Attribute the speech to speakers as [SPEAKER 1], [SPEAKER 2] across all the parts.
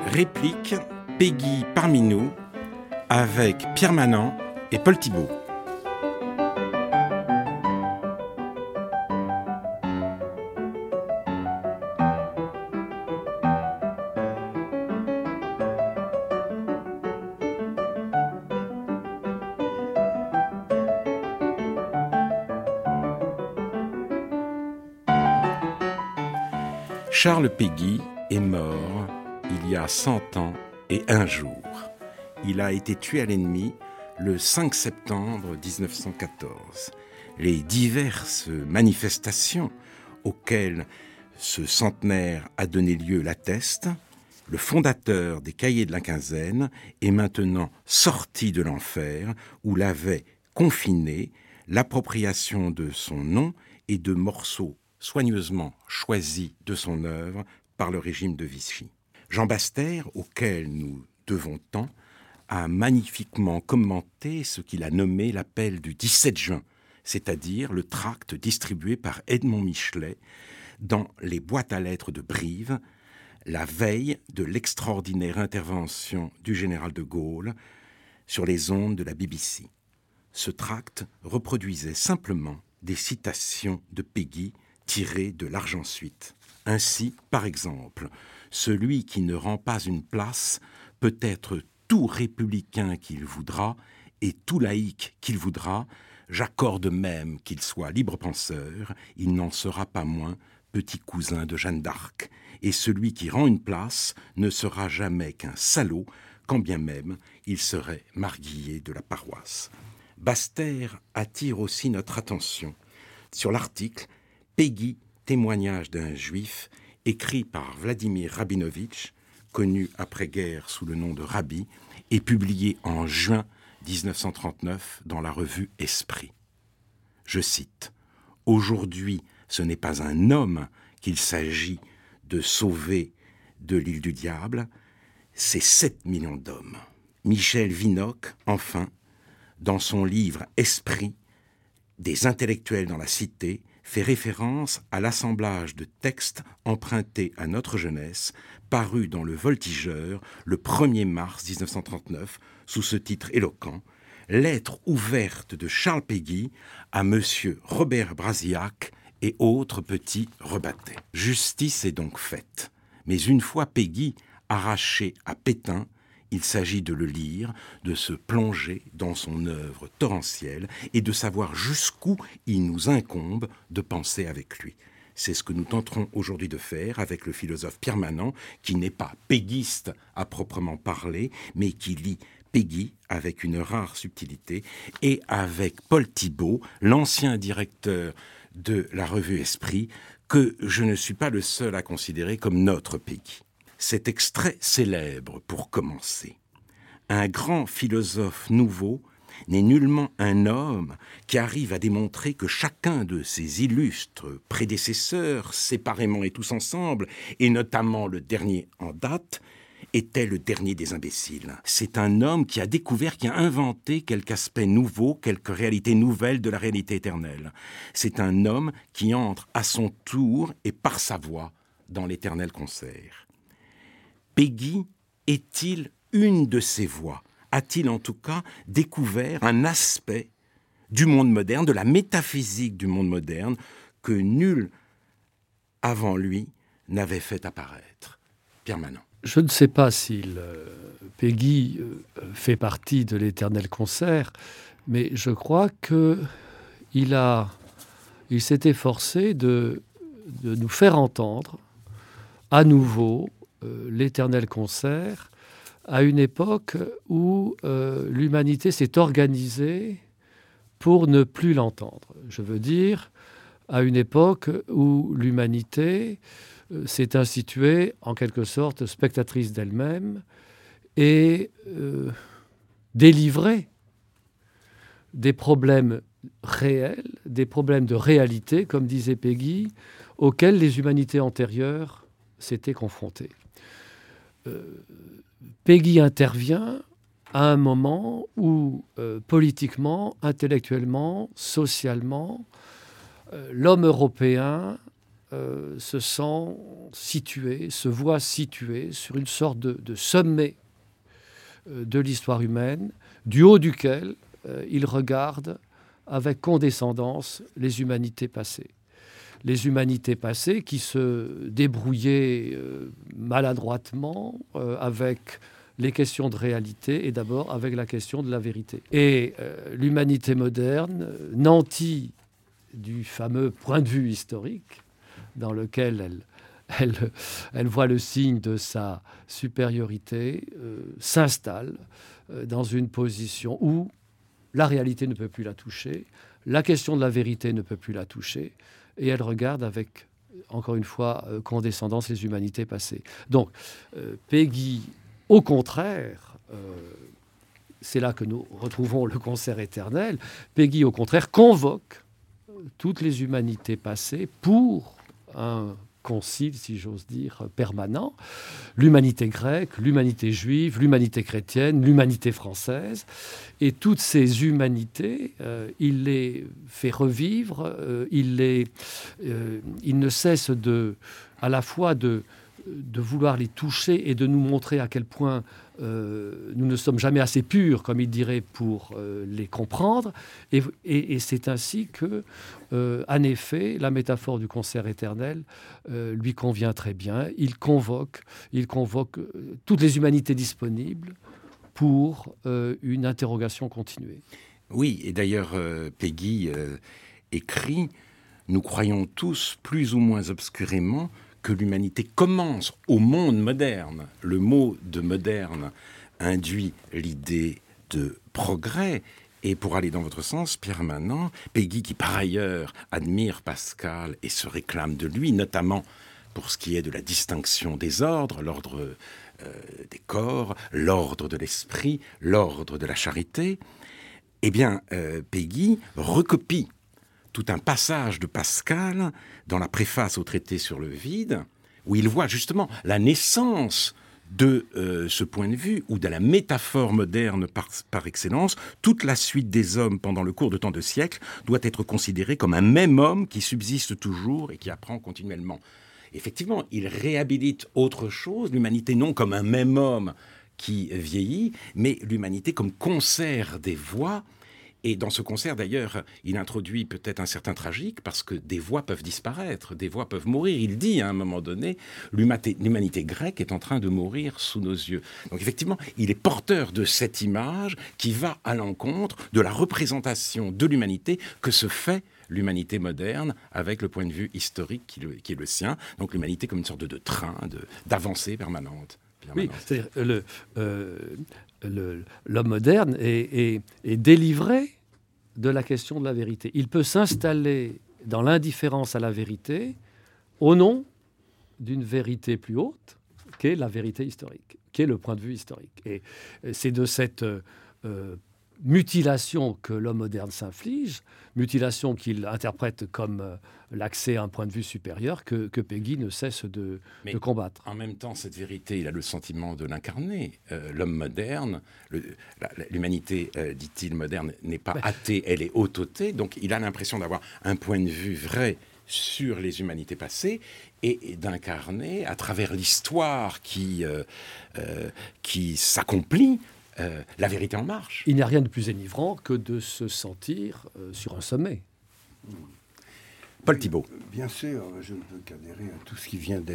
[SPEAKER 1] Réplique Peggy parmi nous avec Pierre Manant et Paul Thibault. Charles Péguy est mort il y a 100 ans et un jour. Il a été tué à l'ennemi le 5 septembre 1914. Les diverses manifestations auxquelles ce centenaire a donné lieu l'attestent. Le fondateur des Cahiers de la Quinzaine est maintenant sorti de l'enfer où l'avait confiné l'appropriation de son nom et de morceaux soigneusement choisis de son œuvre par le régime de Vichy. Jean Baster, auquel nous devons tant, a magnifiquement commenté ce qu'il a nommé l'appel du 17 juin, c'est-à-dire le tract distribué par Edmond Michelet dans les boîtes à lettres de Brive, la veille de l'extraordinaire intervention du général de Gaulle sur les ondes de la BBC. Ce tract reproduisait simplement des citations de Péguy tirées de l'Argent-Suite. Ainsi, par exemple, celui qui ne rend pas une place peut être tout républicain qu'il voudra et tout laïque qu'il voudra, j'accorde même qu'il soit libre penseur, il n'en sera pas moins petit cousin de Jeanne d'Arc. Et celui qui rend une place ne sera jamais qu'un salaud, quand bien même il serait marguillier de la paroisse. Baster attire aussi notre attention sur l'article « Péguy, témoignage d'un juif » écrit par Vladimir Rabinovitch, connu après-guerre sous le nom de Rabi, et publié en juin 1939 dans la revue Esprit. Je cite « Aujourd'hui, ce n'est pas un homme qu'il s'agit de sauver de l'île du diable, c'est 7 millions d'hommes. » Michel Vinocq, enfin, dans son livre « Esprit », des intellectuels dans la cité, fait référence à l'assemblage de textes empruntés à notre jeunesse, paru dans Le Voltigeur le 1er mars 1939, sous ce titre éloquent, « Lettre ouverte de Charles Péguy à Monsieur Robert Brasillac et autres petits rebattés. » Justice est donc faite. Mais une fois Péguy arraché à Pétain, il s'agit de le lire, de se plonger dans son œuvre torrentielle et de savoir jusqu'où il nous incombe de penser avec lui. C'est ce que nous tenterons aujourd'hui de faire avec le philosophe Pierre Manant, qui n'est pas péguiste à proprement parler, mais qui lit Péguy avec une rare subtilité, et avec Paul Thibault, l'ancien directeur de la revue Esprit, que je ne suis pas le seul à considérer comme notre Péguy. Cet extrait célèbre, pour commencer. Un grand philosophe nouveau n'est nullement un homme qui arrive à démontrer que chacun de ses illustres prédécesseurs, séparément et tous ensemble, et notamment le dernier en date, était le dernier des imbéciles. C'est un homme qui a découvert, qui a inventé quelque aspect nouveau, quelque réalité nouvelle de la réalité éternelle. C'est un homme qui entre à son tour et par sa voix dans l'éternel concert. Péguy est-il une de ces voix ? A-t-il en tout cas découvert un aspect du monde moderne, de la métaphysique du monde moderne, que nul avant lui n'avait fait apparaître ? Pierre Manant.
[SPEAKER 2] Je ne sais pas si Péguy fait partie de l'éternel concert, mais je crois qu'il s'est efforcé de nous faire entendre à nouveau l'éternel concert à une époque où l'humanité s'est organisée pour ne plus l'entendre. Je veux dire, à une époque où l'humanité s'est instituée en quelque sorte spectatrice d'elle-même et délivrée des problèmes réels, des problèmes de réalité, comme disait Péguy, auxquels les humanités antérieures s'étaient confrontées. Péguy intervient à un moment où, politiquement, intellectuellement, socialement, l'homme européen se sent situé, se voit situé sur une sorte de sommet de l'histoire humaine, du haut duquel il regarde avec condescendance les humanités passées. Les humanités passées qui se débrouillaient maladroitement avec les questions de réalité et d'abord avec la question de la vérité. Et l'humanité moderne, nantie du fameux point de vue historique, dans lequel elle voit le signe de sa supériorité, s'installe dans une position où la réalité ne peut plus la toucher, la question de la vérité ne peut plus la toucher, et elle regarde avec, encore une fois, condescendance les humanités passées. Donc, Péguy, au contraire, c'est là que nous retrouvons le concert éternel, Péguy, au contraire, convoque toutes les humanités passées pour un concile, si j'ose dire, permanent, l'humanité grecque, l'humanité juive, l'humanité chrétienne, l'humanité française. Et toutes ces humanités, il les fait revivre, il ne cesse à la fois de vouloir les toucher et de nous montrer à quel point nous ne sommes jamais assez purs, comme il dirait, pour les comprendre. Et c'est ainsi que, en effet, la métaphore du concert éternel lui convient très bien. Il convoque toutes les humanités disponibles pour une interrogation continuée.
[SPEAKER 1] Oui, et d'ailleurs, Péguy écrit « Nous croyons tous, plus ou moins obscurément, que l'humanité commence au monde moderne. Le mot de moderne induit l'idée de progrès. Et pour aller dans votre sens, Pierre Manant, Péguy, qui par ailleurs admire Pascal et se réclame de lui, notamment pour ce qui est de la distinction des ordres, l'ordre des corps, l'ordre de l'esprit, l'ordre de la charité, eh bien, Péguy recopie tout un passage de Pascal dans la préface au traité sur le vide, où il voit justement la naissance de ce point de vue, ou de la métaphore moderne par excellence. Toute la suite des hommes pendant le cours de tant de siècles doit être considérée comme un même homme qui subsiste toujours et qui apprend continuellement. Effectivement, il réhabilite autre chose, l'humanité non comme un même homme qui vieillit, mais l'humanité comme concert des voix. Et dans ce concert, d'ailleurs, il introduit peut-être un certain tragique, parce que des voix peuvent disparaître, des voix peuvent mourir. Il dit, à un moment donné, l'humanité grecque est en train de mourir sous nos yeux. Donc effectivement, il est porteur de cette image qui va à l'encontre de la représentation de l'humanité que se fait l'humanité moderne avec le point de vue historique qui est le sien. Donc l'humanité comme une sorte de train, d'avancée permanente.
[SPEAKER 2] Oui, c'est-à-dire l'homme moderne est délivré de la question de la vérité. Il peut s'installer dans l'indifférence à la vérité au nom d'une vérité plus haute, qu'est la vérité historique, qui est le point de vue historique. Et c'est de cette mutilation que l'homme moderne s'inflige, mutilation qu'il interprète comme l'accès à un point de vue supérieur, que Péguy ne cesse de combattre.
[SPEAKER 1] En même temps, cette vérité, il a le sentiment de l'incarner. L'homme moderne, l'humanité, dit-il, moderne, n'est pas athée, elle est autotée. Donc il a l'impression d'avoir un point de vue vrai sur les humanités passées et d'incarner, à travers l'histoire qui s'accomplit, la vérité en marche.
[SPEAKER 2] Il n'y a rien de plus enivrant que de se sentir sur un sommet.
[SPEAKER 1] Paul Thibault.
[SPEAKER 3] Bien sûr, je ne peux qu'adhérer à tout ce qui vient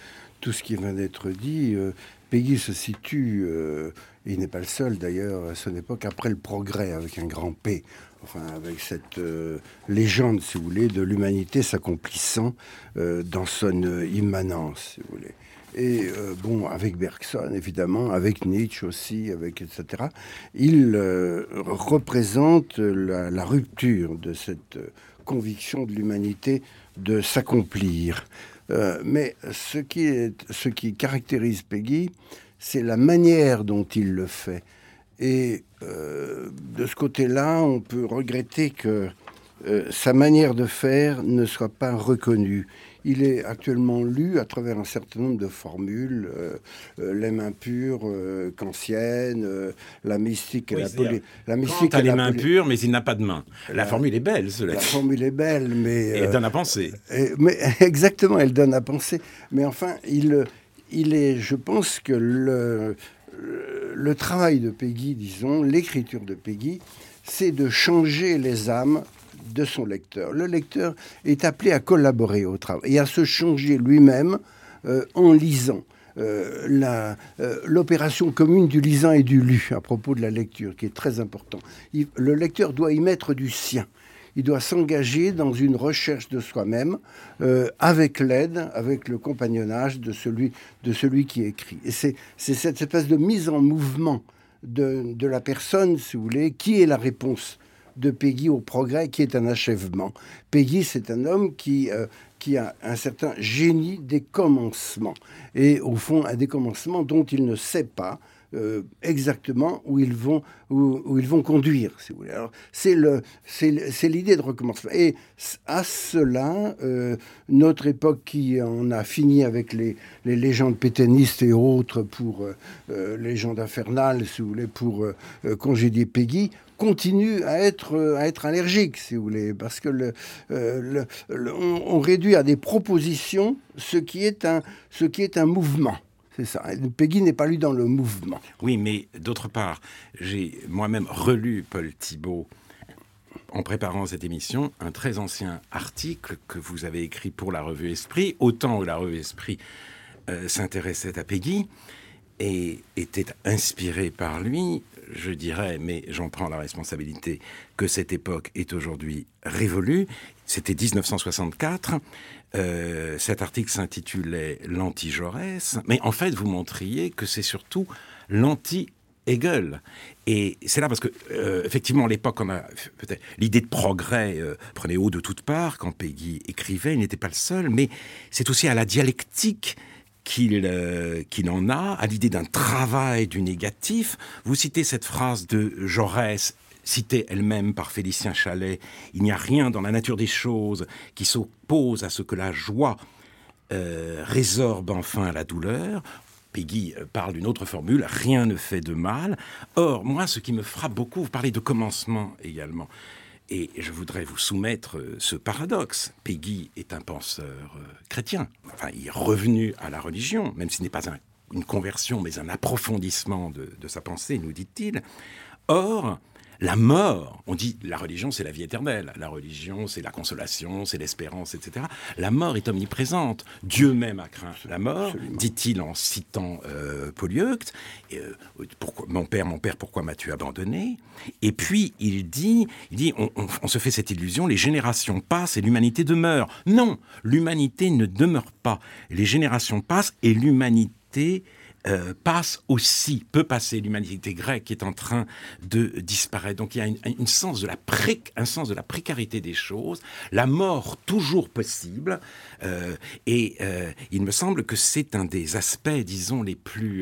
[SPEAKER 3] d'être dit. Péguy se situe, et il n'est pas le seul d'ailleurs à son époque, après le progrès avec un grand P. Enfin, avec cette légende, si vous voulez, de l'humanité s'accomplissant dans son immanence, si vous voulez. Et avec Bergson, évidemment, avec Nietzsche aussi, etc. Il représente la rupture de cette conviction de l'humanité de s'accomplir. Mais ce qui caractérise Péguy, c'est la manière dont il le fait. Et de ce côté-là, on peut regretter que sa manière de faire ne soit pas reconnue. il est actuellement lu à travers un certain nombre de formules, les mains pures, kantiennes, la mystique et
[SPEAKER 1] la mystique. Kant a les mains pures, mais il n'a pas de mains. La formule est belle, cela dit.
[SPEAKER 3] La formule est belle, mais...
[SPEAKER 1] Et elle donne à penser.
[SPEAKER 3] Mais, exactement, elle donne à penser. Mais enfin, il est, je pense que le travail de Péguy, disons, l'écriture de Péguy, c'est de changer les âmes de son lecteur. Le lecteur est appelé à collaborer au travail et à se changer lui-même en lisant. L'opération commune du lisant et du lu à propos de la lecture, qui est très important. Le lecteur doit y mettre du sien. Il doit s'engager dans une recherche de soi-même avec l'aide, avec le compagnonnage de celui qui écrit. Et c'est cette espèce de mise en mouvement de la personne, si vous voulez, qui est la réponse de Péguy au progrès, qui est un achèvement. Péguy, c'est un homme qui a un certain génie des commencements. Et au fond, un des commencements dont il ne sait pas exactement où ils vont conduire, si vous voulez. Alors, c'est l'idée de recommencement. Et à cela, notre époque qui en a fini avec les légendes pétainistes et autres pour légendes infernales, si vous voulez, pour congédier Péguy, continue à être allergique, si vous voulez, parce que on réduit à des propositions ce qui est un mouvement. C'est ça. Péguy n'est pas lu dans le mouvement.
[SPEAKER 1] Oui, mais d'autre part, j'ai moi-même relu Paul Thibault en préparant cette émission, un très ancien article que vous avez écrit pour la revue Esprit, autant que la revue Esprit s'intéressait à Péguy et était inspiré par lui. Je dirais, mais j'en prends la responsabilité, que cette époque est aujourd'hui révolue. C'était 1964. Cet article s'intitulait « L'anti-Jaurès ». Mais en fait, vous montriez que c'est surtout l'anti-Hegel. Et c'est là parce que, effectivement, à l'époque, on a peut-être l'idée de progrès prenait haut de toutes parts. Quand Péguy écrivait, il n'était pas le seul. Mais c'est aussi à la dialectique qu'il en a, à l'idée d'un travail du négatif. Vous citez cette phrase de Jaurès, citée elle-même par Félicien Chalet, « Il n'y a rien dans la nature des choses qui s'oppose à ce que la joie résorbe enfin la douleur ». Péguy parle d'une autre formule, « Rien ne fait de mal ». Or, moi, ce qui me frappe beaucoup, vous parlez de commencement également, et je voudrais vous soumettre ce paradoxe. Péguy est un penseur chrétien. Enfin, il est revenu à la religion, même s'il n'est pas une conversion, mais un approfondissement de sa pensée, nous dit-il. Or, la mort, on dit la religion c'est la vie éternelle, la religion c'est la consolation, c'est l'espérance, etc. La mort est omniprésente. Dieu même a craint la mort, absolument, dit-il en citant Polyeucte. Mon père, pourquoi m'as-tu abandonné ? Et puis il dit on se fait cette illusion, les générations passent et l'humanité demeure. Non, l'humanité ne demeure pas. Les générations passent et l'humanité passe aussi, peut passer. L'humanité grecque est en train de disparaître. Donc il y a un sens de la précarité des choses, la mort toujours possible, et il me semble que c'est un des aspects, disons, les plus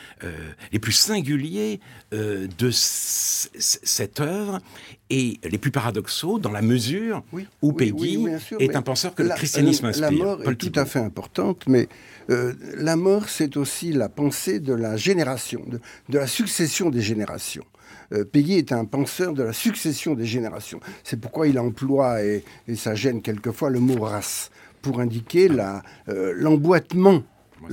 [SPEAKER 1] singuliers de cette œuvre, et les plus paradoxaux dans la mesure où Péguy est un penseur que le christianisme inspire.
[SPEAKER 3] La mort est tout à fait importante, mais la mort, c'est aussi la pensée de la génération, de la succession des générations. Péguy est un penseur de la succession des générations. C'est pourquoi il emploie, et ça gêne quelquefois, le mot race, pour indiquer l'emboîtement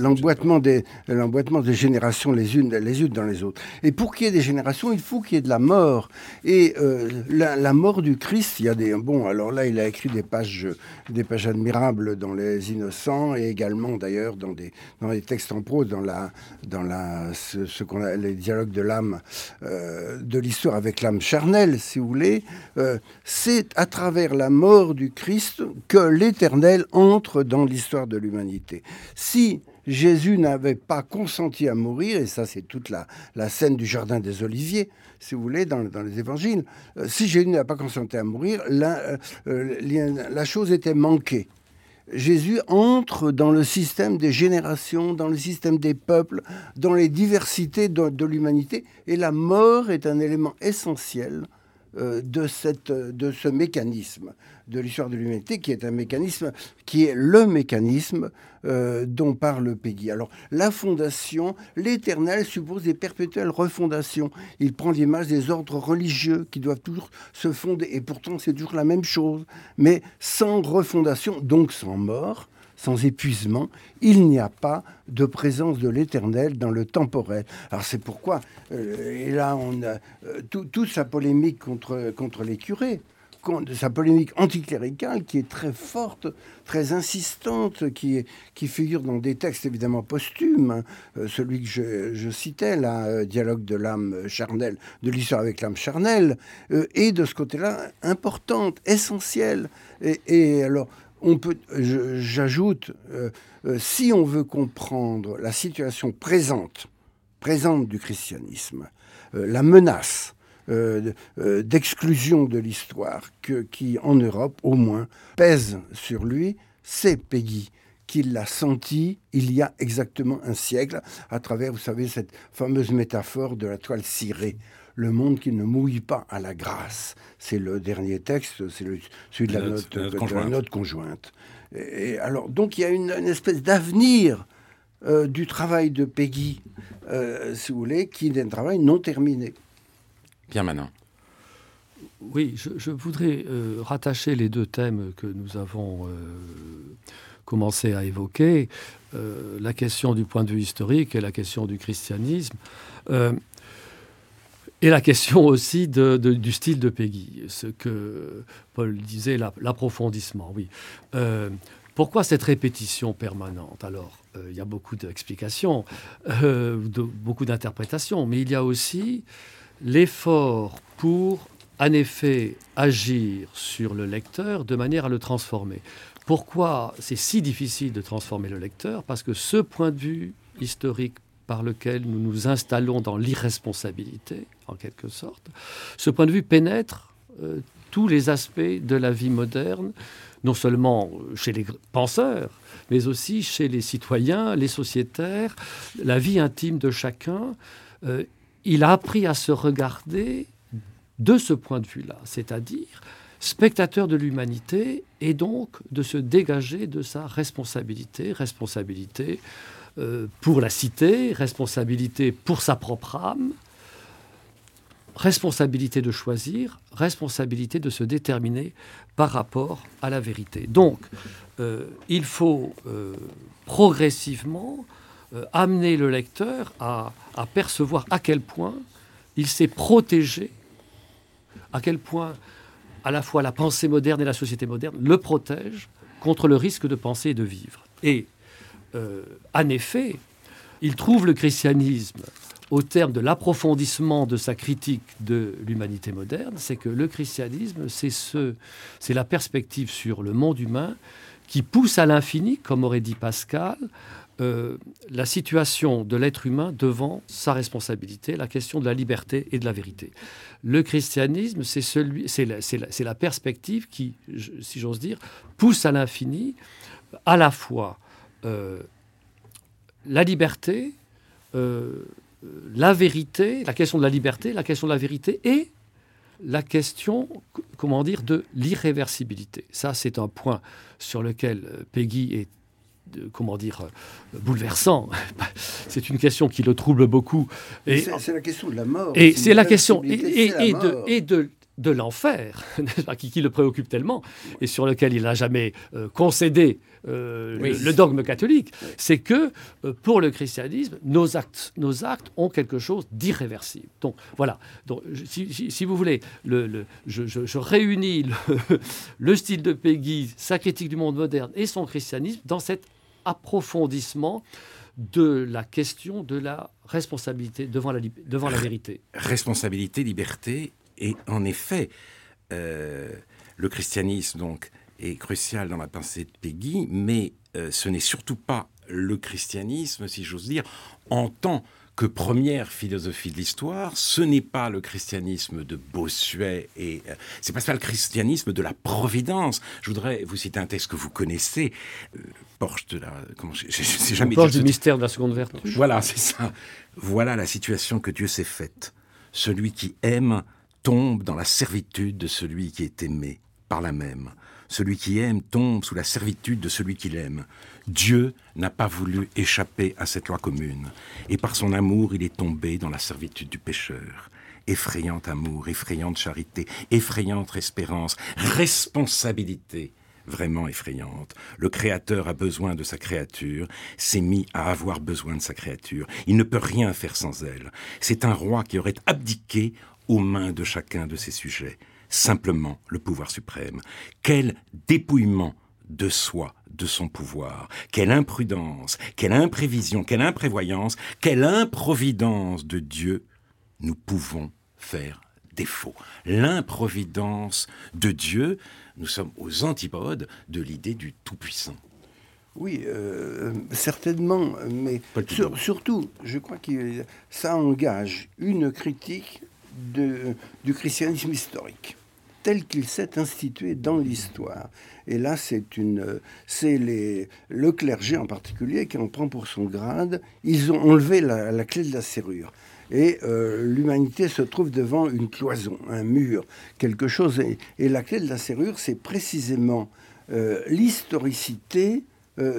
[SPEAKER 3] des générations les unes dans les autres. Et pour qu'il y ait des générations, il faut qu'il y ait de la mort. Et la mort du Christ, il y a alors là, il a écrit des pages admirables dans Les Innocents, et également d'ailleurs dans les textes en prose, ce qu'on a les dialogues de l'âme, de l'histoire avec l'âme charnelle, si vous voulez. C'est à travers la mort du Christ que l'Éternel entre dans l'histoire de l'humanité. Si Jésus n'avait pas consenti à mourir, et ça c'est toute la scène du Jardin des Oliviers, si vous voulez, dans les évangiles, si Jésus n'a pas consenti à mourir, la chose était manquée. Jésus entre dans le système des générations, dans le système des peuples, dans les diversités de l'humanité, et la mort est un élément essentiel de ce mécanisme de l'histoire de l'humanité, qui est un mécanisme, qui est le mécanisme dont parle Péguy. Alors, la fondation, l'éternel suppose des perpétuelles refondations. Il prend l'image des ordres religieux qui doivent toujours se fonder, et pourtant c'est toujours la même chose. Mais sans refondation, donc sans mort, sans épuisement, il n'y a pas de présence de l'éternel dans le temporel. Alors c'est pourquoi, et là on a toute sa polémique contre les curés, sa polémique anticléricale qui est très forte, très insistante, qui figure dans des textes évidemment posthumes, celui que je citais, là, Dialogue de l'âme charnelle, de l'histoire avec l'âme charnelle, est de ce côté-là importante, essentielle. Et alors, j'ajoute, si on veut comprendre la situation présente du christianisme, la menace d'exclusion de l'histoire qui, en Europe, au moins, pèse sur lui, c'est Péguy qui l'a senti il y a exactement un siècle, à travers, vous savez, cette fameuse métaphore de la toile cirée. Le monde qui ne mouille pas à la grâce. C'est le dernier texte, c'est celui de la note conjointe. Et alors, donc, il y a une espèce d'avenir du travail de Péguy, si vous voulez, qui est un travail non terminé.
[SPEAKER 1] Pierre Manin.
[SPEAKER 2] Oui, je voudrais rattacher les deux thèmes que nous avons commencé à évoquer, la question du point de vue historique et la question du christianisme, et la question aussi du style de Péguy, ce que Paul disait, l'approfondissement. Oui. Pourquoi cette répétition permanente ? Alors, il y a beaucoup d'explications, beaucoup d'interprétations, mais il y a aussi l'effort pour, en effet, agir sur le lecteur de manière à le transformer. Pourquoi c'est si difficile de transformer le lecteur ? Parce que ce point de vue historique par lequel nous nous installons dans l'irresponsabilité, en quelque sorte, ce point de vue pénètre tous les aspects de la vie moderne, non seulement chez les penseurs, mais aussi chez les citoyens, les sociétaires, la vie intime de chacun. Il a appris à se regarder de ce point de vue-là, c'est-à-dire spectateur de l'humanité, et donc de se dégager de sa responsabilité pour la cité, responsabilité pour sa propre âme, responsabilité de choisir, responsabilité de se déterminer par rapport à la vérité. Donc, il faut progressivement amener le lecteur à percevoir à quel point il s'est protégé, à quel point à la fois la pensée moderne et la société moderne le protègent contre le risque de penser et de vivre. Et en effet, il trouve le christianisme au terme de l'approfondissement de sa critique de l'humanité moderne, c'est que le christianisme, c'est la perspective sur le monde humain qui pousse à l'infini, comme aurait dit Pascal, la situation de l'être humain devant sa responsabilité, la question de la liberté et de la vérité. Le christianisme, c'est la perspective qui, si j'ose dire, pousse à l'infini à la fois la liberté, la vérité, la question de la liberté, la question de la vérité et la question, comment dire, de l'irréversibilité. Ça, c'est un point sur lequel Péguy est, bouleversant. C'est une question qui le trouble beaucoup.
[SPEAKER 3] Et c'est la question de la mort.
[SPEAKER 2] Et c'est la question de l'enfer, qui le préoccupe tellement, et sur lequel il n'a jamais concédé le dogme catholique. Oui. C'est que, pour le christianisme, nos actes ont quelque chose d'irréversible. Donc, voilà. Donc, si vous voulez, je réunis le style de Péguy, sa critique du monde moderne et son christianisme dans cet approfondissement de la question de la responsabilité devant la vérité.
[SPEAKER 1] Responsabilité, liberté. Et en effet, le christianisme donc, est crucial dans la pensée de Péguy, mais ce n'est surtout pas le christianisme, si j'ose dire, en tant que première philosophie de l'histoire. Ce n'est pas le christianisme de Bossuet, et c'est pas le christianisme de la providence. Je voudrais vous citer un texte que vous connaissez, Porche de la... j'ai jamais
[SPEAKER 2] Porche du mystère de la seconde vertu.
[SPEAKER 1] Voilà, c'est ça. Voilà la situation que Dieu s'est faite. Celui qui aime tombe dans la servitude de celui qui est aimé. Par là même, celui qui aime tombe sous la servitude de celui qu'il aime. Dieu n'a pas voulu échapper à cette loi commune, et par son amour, il est tombé dans la servitude du pécheur. Effrayant amour, effrayante charité, effrayante espérance, responsabilité vraiment effrayante. Le Créateur a besoin de sa créature, s'est mis à avoir besoin de sa créature. Il ne peut rien faire sans elle. C'est un roi qui aurait abdiqué aux mains de chacun de ses sujets. Simplement le pouvoir suprême. Quel dépouillement de soi, de son pouvoir. Quelle imprudence, quelle imprévision, quelle imprévoyance, quelle improvidence de Dieu nous pouvons faire défaut. L'improvidence de Dieu, nous sommes aux antipodes de l'idée du Tout-Puissant.
[SPEAKER 3] Oui, certainement, mais surtout, je crois que ça engage une critique du christianisme historique, tel qu'il s'est institué dans l'histoire. Et là, c'est le clergé en particulier qui en prend pour son grade. Ils ont enlevé la clé de la serrure. Et l'humanité se trouve devant une cloison, un mur, quelque chose. Et la clé de la serrure, c'est précisément l'historicité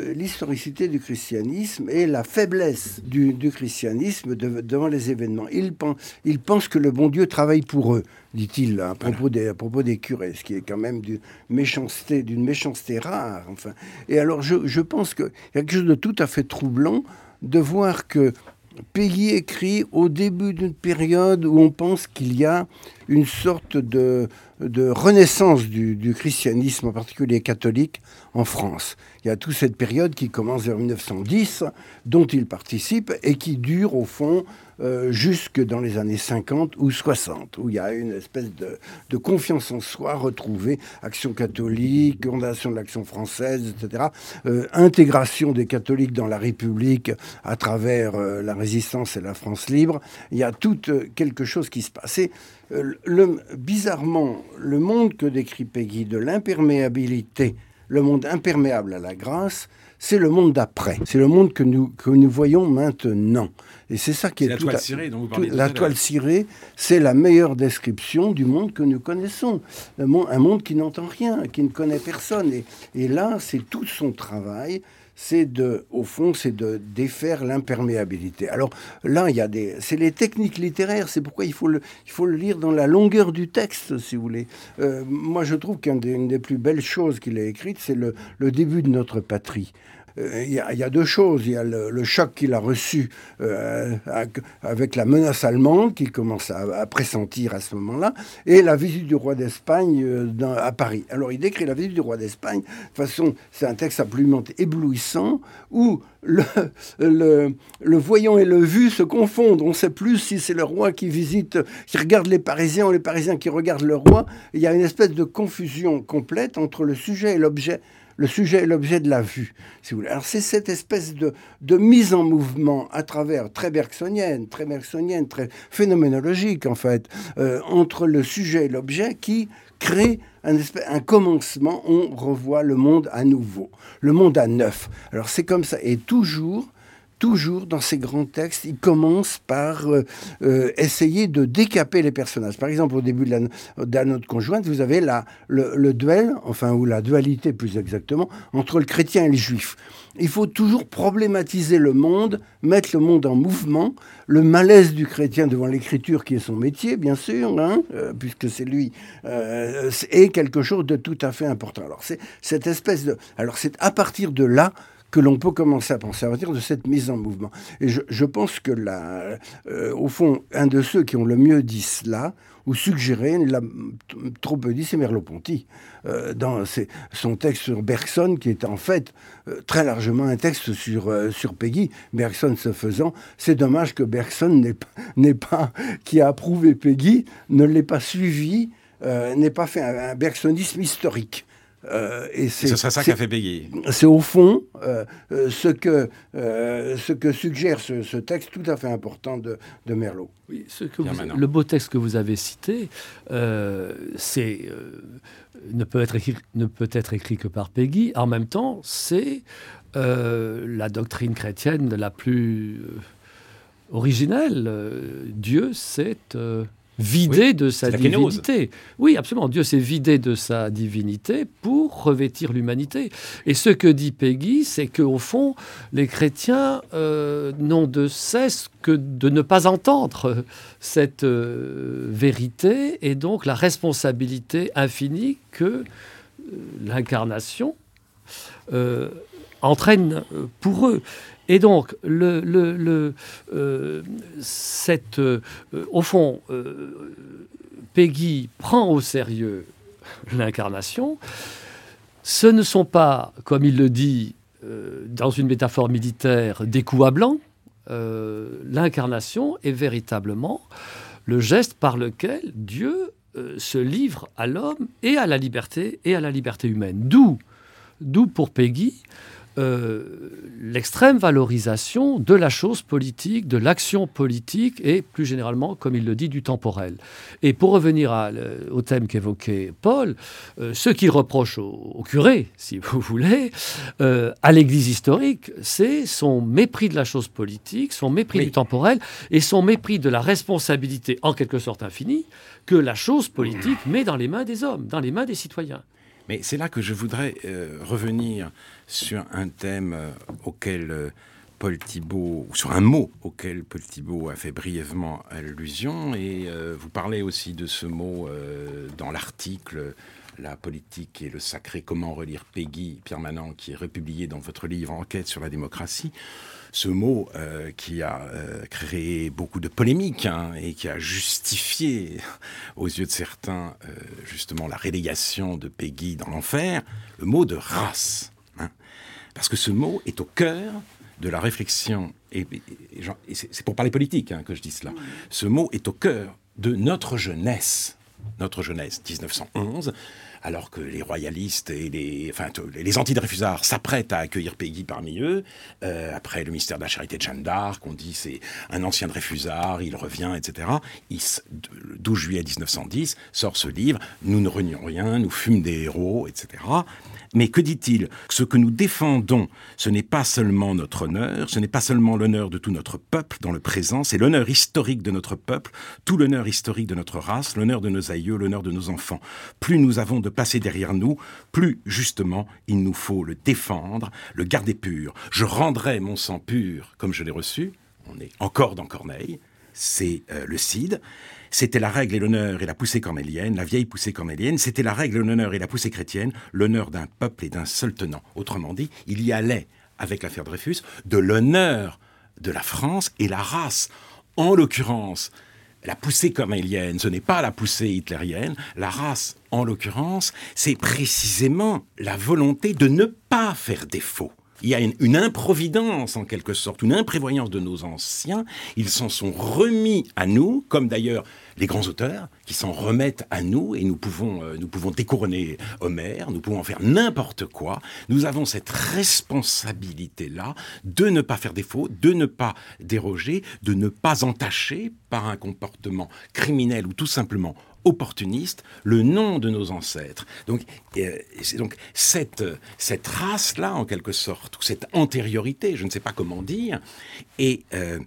[SPEAKER 3] du christianisme et la faiblesse du christianisme devant les événements. Ils pensent que le bon Dieu travaille pour eux, dit-il à propos des curés, ce qui est quand même d'une méchanceté rare. Enfin. Et alors je pense qu'il y a quelque chose de tout à fait troublant de voir que Péguy écrit au début d'une période où on pense qu'il y a une sorte de renaissance du christianisme, en particulier catholique, en France. Il y a toute cette période qui commence vers 1910, dont il participe, et qui dure, au fond, jusque dans les années 50 ou 60, où il y a une espèce de confiance en soi retrouvée, action catholique, condamnation de l'action française, etc., intégration des catholiques dans la République à travers la résistance et la France libre. Il y a tout quelque chose qui se passe. Bizarrement, le monde que décrit Péguy, de l'imperméabilité, le monde imperméable à la grâce, c'est le monde d'après. C'est le monde que nous voyons maintenant. Et c'est ça qui est
[SPEAKER 1] la toile cirée dont vous parlez.
[SPEAKER 3] La toile cirée, c'est la meilleure description du monde que nous connaissons. Un monde qui n'entend rien, qui ne connaît personne. Et là, c'est tout son travail. Au fond, c'est de défaire l'imperméabilité. Alors là, c'est les techniques littéraires, c'est pourquoi il faut le lire dans la longueur du texte, si vous voulez. Moi, je trouve qu'une des plus belles choses qu'il a écrites, c'est le début de notre patrie. Il y a deux choses. Il y a le choc qu'il a reçu avec la menace allemande qu'il commence à pressentir à ce moment-là, et la visite du roi d'Espagne à Paris. Alors il décrit la visite du roi d'Espagne. De toute façon, c'est un texte absolument éblouissant où le voyant et le vu se confondent. On ne sait plus si c'est le roi qui regarde les Parisiens ou les Parisiens qui regardent le roi. Il y a une espèce de confusion complète entre le sujet et l'objet. Le sujet est l'objet de la vue, si vous voulez. Alors c'est cette espèce de mise en mouvement à travers, très bergsonienne, très phénoménologique en fait, entre le sujet et l'objet qui crée un commencement. On revoit le monde à nouveau, le monde à neuf. Alors c'est comme ça. Et toujours dans ces grands textes, il commence par essayer de décaper les personnages. Par exemple, au début de la note conjointe, vous avez le duel, ou la dualité plus exactement, entre le chrétien et le juif. Il faut toujours problématiser le monde, mettre le monde en mouvement, le malaise du chrétien devant l'écriture, qui est son métier, bien sûr, puisque c'est lui, est quelque chose de tout à fait important. Alors, c'est cette espèce de... Alors, c'est à partir de là que l'on peut commencer à penser, à partir de cette mise en mouvement. Et je pense que au fond, un de ceux qui ont le mieux dit cela, ou suggéré, l'a trop peu dit, c'est Merleau-Ponty, dans son texte sur Bergson, qui est en fait très largement un texte sur Péguy. Bergson se faisant, c'est dommage que Bergson qui a approuvé Péguy, ne l'ait pas suivi, n'ait pas fait un bergsonisme historique.
[SPEAKER 1] Et ce serait ça qu'a fait Péguy.
[SPEAKER 3] C'est au fond ce que suggère ce texte tout à fait important de Merleau.
[SPEAKER 2] Oui, le beau texte que vous avez cité, ne peut être écrit que par Péguy. En même temps, c'est la doctrine chrétienne la plus originelle. Dieu, c'est vidé de sa
[SPEAKER 1] c'est la kénose.
[SPEAKER 2] divinité. Oui, absolument. Dieu s'est vidé de sa divinité pour revêtir l'humanité. Et ce que dit Péguy, c'est qu'au fond, les chrétiens n'ont de cesse que de ne pas entendre cette vérité et donc la responsabilité infinie que l'incarnation entraîne pour eux. Et donc, au fond, Péguy prend au sérieux l'incarnation. Ce ne sont pas, comme il le dit dans une métaphore militaire, des coups à blanc. L'incarnation est véritablement le geste par lequel Dieu se livre à l'homme et à la liberté humaine. D'où pour Péguy l'extrême valorisation de la chose politique, de l'action politique et plus généralement, comme il le dit, du temporel. Et pour revenir au thème qu'évoquait Paul, ce qu'il reproche au curé, si vous voulez, à l'Église historique, c'est son mépris de la chose politique, son mépris du temporel et son mépris de la responsabilité, en quelque sorte infinie, que la chose politique met dans les mains des hommes, dans les mains des citoyens.
[SPEAKER 1] Mais c'est là que je voudrais revenir sur un thème auquel Paul Thibault, ou sur un mot auquel Paul Thibault a fait brièvement allusion. Et vous parlez aussi de ce mot dans l'article « La politique et le sacré, comment relire Péguy », Pierre Manant, qui est republié dans votre livre « Enquête sur la démocratie ». Ce mot qui a créé beaucoup de polémiques et qui a justifié, aux yeux de certains, justement la relégation de Péguy dans l'enfer, le mot de race. Parce que ce mot est au cœur de la réflexion, et c'est pour parler politique que je dis cela, ce mot est au cœur de notre jeunesse 1911, alors que les royalistes et les anti-Dreyfusards s'apprêtent à accueillir Péguy parmi eux. Après le mystère de la charité de Jeanne d'Arc, on dit c'est un ancien Dreyfusard, il revient, etc. Le 12 juillet 1910 sort ce livre, nous ne renions rien, nous fûmes des héros, etc. Mais que dit-il ? Ce que nous défendons, ce n'est pas seulement notre honneur, ce n'est pas seulement l'honneur de tout notre peuple dans le présent, c'est l'honneur historique de notre peuple, tout l'honneur historique de notre race, l'honneur de nos aïeux, l'honneur de nos enfants. Plus nous avons de passé derrière nous, plus justement il nous faut le défendre, le garder pur. Je rendrai mon sang pur comme je l'ai reçu. On est encore dans Corneille, c'est le Cid. C'était la règle et l'honneur et la poussée cornélienne, la vieille poussée cornélienne. C'était la règle, l'honneur et la poussée chrétienne, l'honneur d'un peuple et d'un seul tenant. Autrement dit, il y allait, avec l'affaire Dreyfus, de l'honneur de la France et la race. En l'occurrence, la poussée cornélienne, ce n'est pas la poussée hitlérienne. La race, en l'occurrence, c'est précisément la volonté de ne pas faire défaut. Il y a une improvidence, en quelque sorte, une imprévoyance de nos anciens. Ils s'en sont remis à nous, comme d'ailleurs les grands auteurs qui s'en remettent à nous, et nous pouvons découronner Homère, nous pouvons en faire n'importe quoi. Nous avons cette responsabilité-là de ne pas faire défaut, de ne pas déroger, de ne pas entacher par un comportement criminel ou tout simplement opportuniste le nom de nos ancêtres. Donc, c'est donc cette race-là, en quelque sorte, ou cette antériorité, je ne sais pas comment dire, est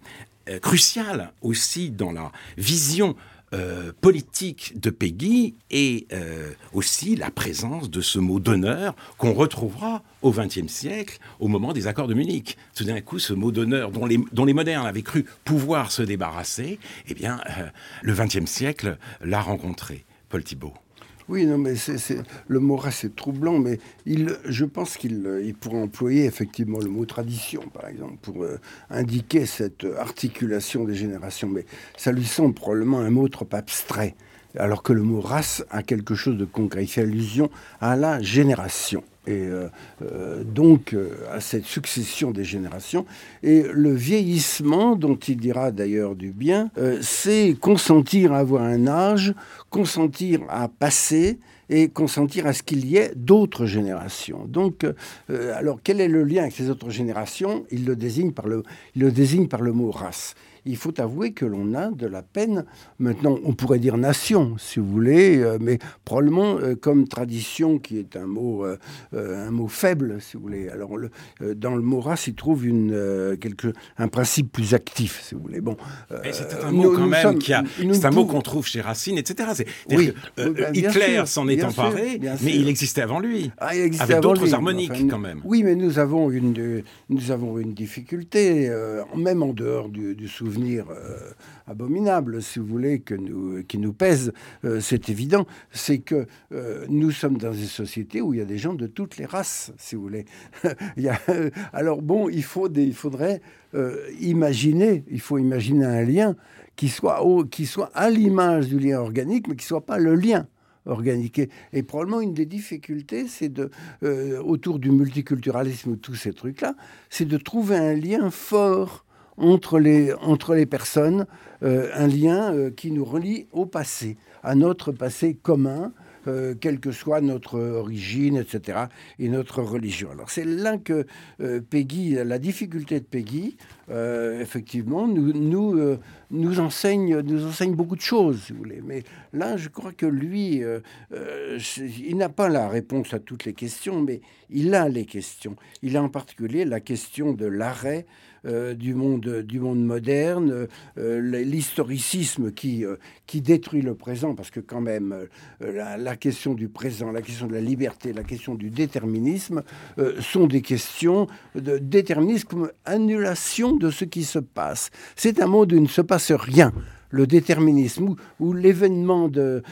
[SPEAKER 1] cruciale aussi dans la vision politique de Péguy et aussi la présence de ce mot d'honneur qu'on retrouvera au XXe siècle, au moment des accords de Munich. Tout d'un coup, ce mot d'honneur dont les modernes avaient cru pouvoir se débarrasser, eh bien, le XXe siècle l'a rencontré. Paul Thibault.
[SPEAKER 3] Oui, non, mais le mot race est troublant, mais je pense qu'il pourrait employer effectivement le mot tradition, par exemple, pour indiquer cette articulation des générations. Mais ça lui semble probablement un mot trop abstrait, alors que le mot race a quelque chose de concret. Il fait allusion à la génération. Et donc à cette succession des générations. Et le vieillissement, dont il dira d'ailleurs du bien, c'est consentir à avoir un âge, consentir à passer et consentir à ce qu'il y ait d'autres générations. Donc, alors quel est le lien avec ces autres générations ? Il le désigne par le mot race. il faut avouer que l'on a de la peine. Maintenant, on pourrait dire nation, si vous voulez, mais probablement comme tradition, qui est un mot faible, si vous voulez. Alors, dans le mot race, il trouve un principe plus actif, si vous voulez. Bon,
[SPEAKER 1] et c'est un mot quand même c'est un mot qu'on trouve chez Racine, etc.
[SPEAKER 3] Oui,
[SPEAKER 1] Hitler s'en est emparé, mais il existait avant lui, avec d'autres harmoniques quand même.
[SPEAKER 3] Oui, mais nous avons une difficulté, même en dehors du souvenir abominable, si vous voulez, qui nous pèse, c'est évident, c'est que nous sommes dans une société où il y a des gens de toutes les races, si vous voulez. Alors bon, il faudrait imaginer un lien qui soit à l'image du lien organique, mais qui ne soit pas le lien organique. Et probablement une des difficultés, c'est autour du multiculturalisme ou tous ces trucs-là, c'est de trouver un lien fort entre les personnes, un lien qui nous relie au passé, à notre passé commun, quelle que soit notre origine, etc., et notre religion. Alors c'est là que la difficulté de Péguy, effectivement, nous enseigne beaucoup de choses, si vous voulez. Mais là, je crois que lui, il n'a pas la réponse à toutes les questions, mais il a les questions. Il a en particulier la question de l'arrêt du monde moderne, l'historicisme qui détruit le présent, parce que quand même la question du présent, la question de la liberté, la question du déterminisme sont des questions de déterminisme comme annulation de ce qui se passe. C'est un monde où il ne se passe rien. Le déterminisme, où l'événement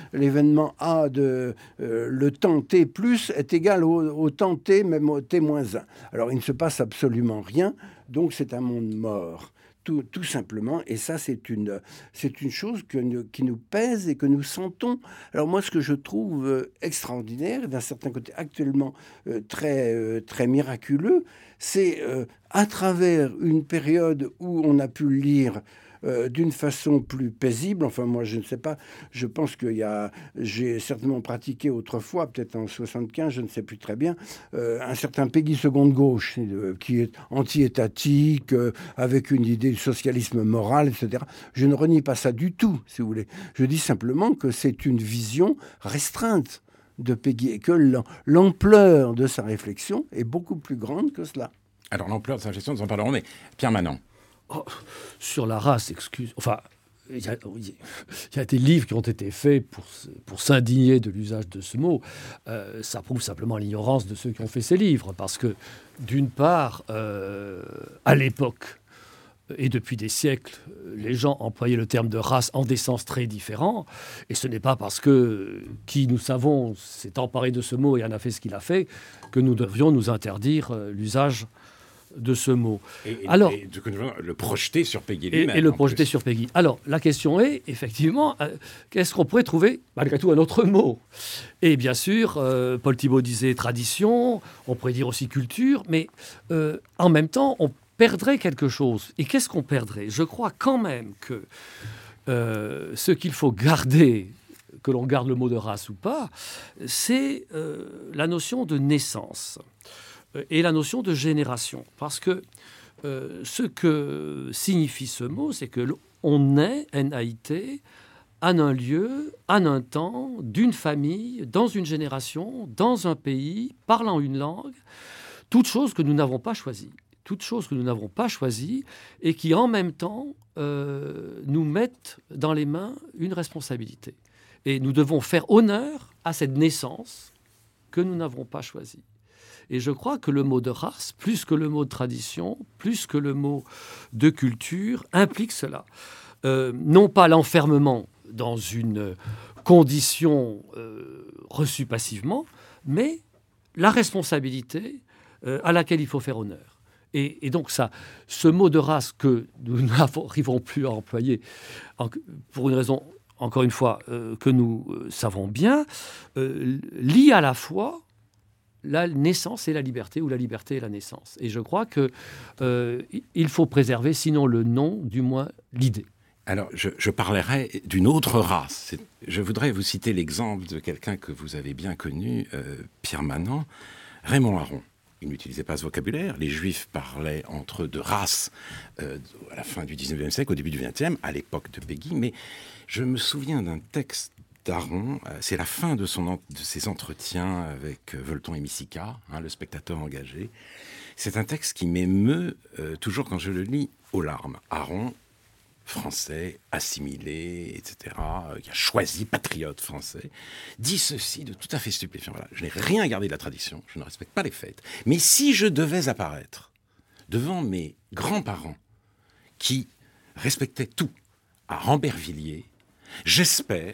[SPEAKER 3] A de le temps T plus est égal au temps T, même au T moins 1. Alors, il ne se passe absolument rien, donc c'est un monde mort, tout simplement. Et ça, c'est une chose qui nous pèse et que nous sentons. Alors moi, ce que je trouve extraordinaire, d'un certain côté actuellement très, très miraculeux, c'est à travers une période où on a pu lire d'une façon plus paisible. Enfin, moi, je ne sais pas. Je pense j'ai certainement pratiqué autrefois, peut-être en 75, je ne sais plus très bien, un certain Péguy seconde gauche, qui est anti-étatique, avec une idée du socialisme moral, etc. Je ne renie pas ça du tout, si vous voulez. Je dis simplement que c'est une vision restreinte de Péguy et que l'ampleur de sa réflexion est beaucoup plus grande que cela.
[SPEAKER 1] Alors, l'ampleur de sa réflexion, nous en parlerons, mais Pierre Manant.
[SPEAKER 2] Sur la race, enfin, il y a des livres qui ont été faits pour s'indigner de l'usage de ce mot. Ça prouve simplement l'ignorance de ceux qui ont fait ces livres, parce que, d'une part, à l'époque, et depuis des siècles, les gens employaient le terme de race en des sens très différents, et ce n'est pas parce que qui, nous savons, s'est emparé de ce mot et en a fait ce qu'il a fait, que nous devrions nous interdire l'usage de ce mot. Alors,
[SPEAKER 1] et le projeter sur Péguy lui-même.
[SPEAKER 2] Et le projeter sur Péguy. Alors, la question est, effectivement, qu'est-ce qu'on pourrait trouver, malgré tout, un autre mot ? Et bien sûr, Paul Thibault disait tradition, on pourrait dire aussi culture, mais en même temps, on perdrait quelque chose. Et qu'est-ce qu'on perdrait ? Je crois quand même que ce qu'il faut garder, que l'on garde le mot de race ou pas, c'est la notion de naissance et la notion de génération. Parce que ce que signifie ce mot, c'est que on naît, N-A-I-T, en un lieu, en un temps, d'une famille, dans une génération, dans un pays, parlant une langue, toutes choses que nous n'avons pas choisies. Toutes choses que nous n'avons pas choisies et qui, en même temps, nous mettent dans les mains une responsabilité. Et nous devons faire honneur à cette naissance que nous n'avons pas choisie. Et je crois que le mot de race, plus que le mot de tradition, plus que le mot de culture, implique cela. Non pas l'enfermement dans une condition reçue passivement, mais la responsabilité à laquelle il faut faire honneur. Et donc ce mot de race que nous n'arriverons plus à employer pour une raison, encore une fois, que nous savons bien, lie à la fois la naissance et la liberté, ou la liberté et la naissance. Et je crois qu'il faut préserver, sinon le nom, du moins l'idée.
[SPEAKER 1] Alors, je parlerai d'une autre race. Je voudrais vous citer l'exemple de quelqu'un que vous avez bien connu, Pierre Manant, Raymond Aron. il n'utilisait pas ce vocabulaire. Les Juifs parlaient entre eux de race à la fin du 19e siècle, au début du 20e, à l'époque de Péguy. Mais je me souviens d'un texte d'Aron, c'est la fin de ses entretiens avec Veuleton et Missika, le spectateur engagé. C'est un texte qui m'émeut toujours quand je le lis aux larmes. Aron, français, assimilé, etc., qui a choisi, patriote français, dit ceci de tout à fait stupéfiant. Voilà, je n'ai rien gardé de la tradition, je ne respecte pas les fêtes. Mais si je devais apparaître devant mes grands-parents qui respectaient tout à Rambervillers, j'espère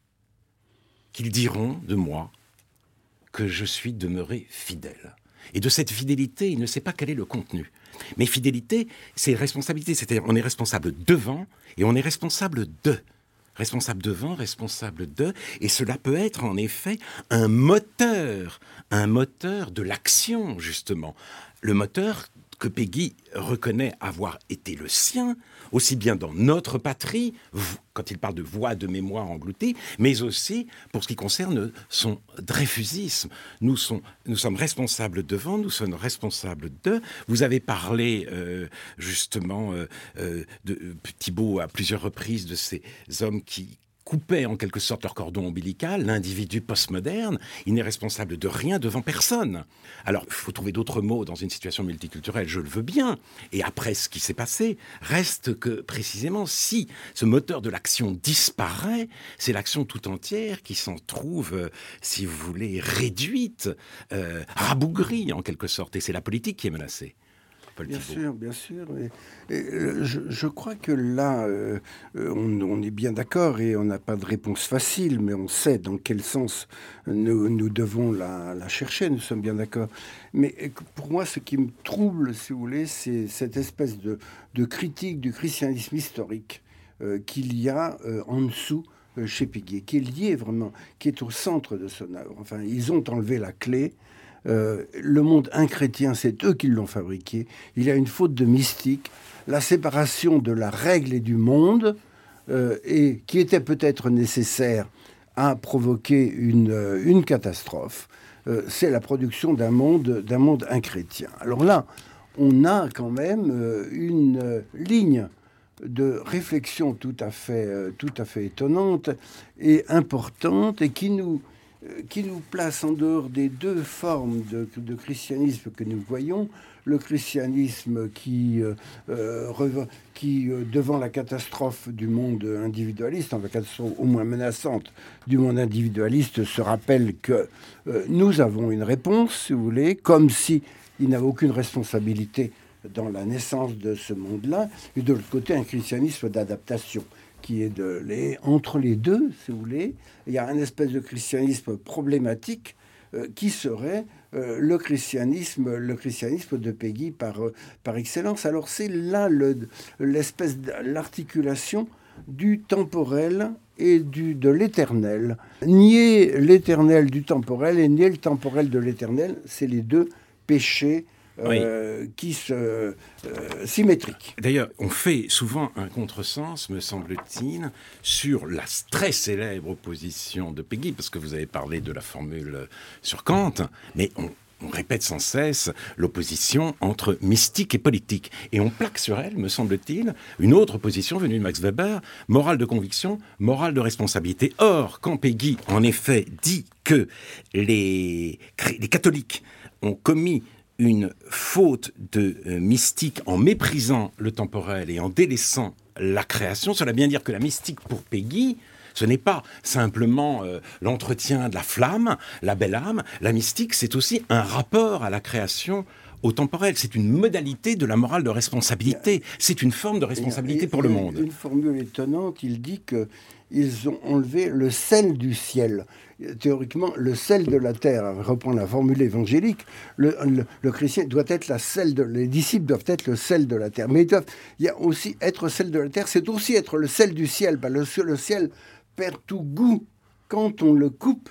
[SPEAKER 1] qu'ils diront de moi que je suis demeuré fidèle. Et de cette fidélité, il ne sait pas quel est le contenu. Mais fidélité, c'est responsabilité. C'est-à-dire, on est responsable devant et on est responsable de. Responsable devant, responsable de. Et cela peut être, en effet, un moteur de l'action, justement. Le moteur que Péguy reconnaît avoir été le sien, aussi bien dans notre patrie, quand il parle de voix de mémoire engloutie, mais aussi pour ce qui concerne son dreyfusisme. Nous sommes responsables devant, nous sommes responsables de. Vous avez parlé justement de Thibault à plusieurs reprises de ces hommes qui coupaient en quelque sorte leur cordon ombilical, l'individu postmoderne, il n'est responsable de rien devant personne. Alors, il faut trouver d'autres mots dans une situation multiculturelle, je le veux bien. Et après ce qui s'est passé, reste que, précisément, si ce moteur de l'action disparaît, c'est l'action tout entière qui s'en trouve, si vous voulez, réduite, rabougrie en quelque sorte. Et c'est la politique qui est menacée.
[SPEAKER 3] Bien sûr, bien sûr. Je crois que là, on est bien d'accord et on n'a pas de réponse facile, mais on sait dans quel sens nous devons la chercher, nous sommes bien d'accord. Mais pour moi, ce qui me trouble, si vous voulez, c'est cette espèce de critique du christianisme historique qu'il y a en dessous chez Péguy, qui est lié vraiment, qui est au centre de son œuvre. Enfin, ils ont enlevé la clé. Le monde inchrétien, c'est eux qui l'ont fabriqué. Il y a une faute de mystique, la séparation de la règle et du monde, et qui était peut-être nécessaire à provoquer une catastrophe. C'est la production d'un monde inchrétien. Alors là, on a quand même une ligne de réflexion tout à fait étonnante et importante, et qui nous place en dehors des deux formes de christianisme que nous voyons. Le christianisme qui devant la catastrophe du monde individualiste, la catastrophe au moins menaçante du monde individualiste, se rappelle que nous avons une réponse, si vous voulez, comme si il n'avait aucune responsabilité dans la naissance de ce monde-là, et de l'autre côté, un christianisme d'adaptation, qui est entre les deux, si vous voulez. Il y a un espèce de christianisme problématique qui serait le christianisme de Péguy par excellence. Alors c'est là l'articulation du temporel et de l'éternel. Nier l'éternel du temporel et nier le temporel de l'éternel, c'est les deux péchés qui se symétriques.
[SPEAKER 1] D'ailleurs, on fait souvent un contresens, me semble-t-il, sur la très célèbre opposition de Péguy, parce que vous avez parlé de la formule sur Kant, mais on répète sans cesse l'opposition entre mystique et politique. Et on plaque sur elle, me semble-t-il, une autre opposition venue de Max Weber, morale de conviction, morale de responsabilité. Or, quand Péguy, en effet, dit que les catholiques ont commis une faute de mystique en méprisant le temporel et en délaissant la création, cela veut bien dire que la mystique pour Péguy, ce n'est pas simplement l'entretien de la flamme, la belle âme. La mystique, c'est aussi un rapport à la création, au temporel. C'est une modalité de la morale de responsabilité. C'est une forme de responsabilité pour le monde.
[SPEAKER 3] Une formule étonnante, il dit qu'ils ont enlevé le sel du ciel. Théoriquement, le sel de la terre, reprend la formule évangélique, le chrétien doit être les disciples doivent être le sel de la terre. Mais il y a aussi être sel de la terre, c'est aussi être le sel du ciel. Le ciel perd tout goût quand on le coupe,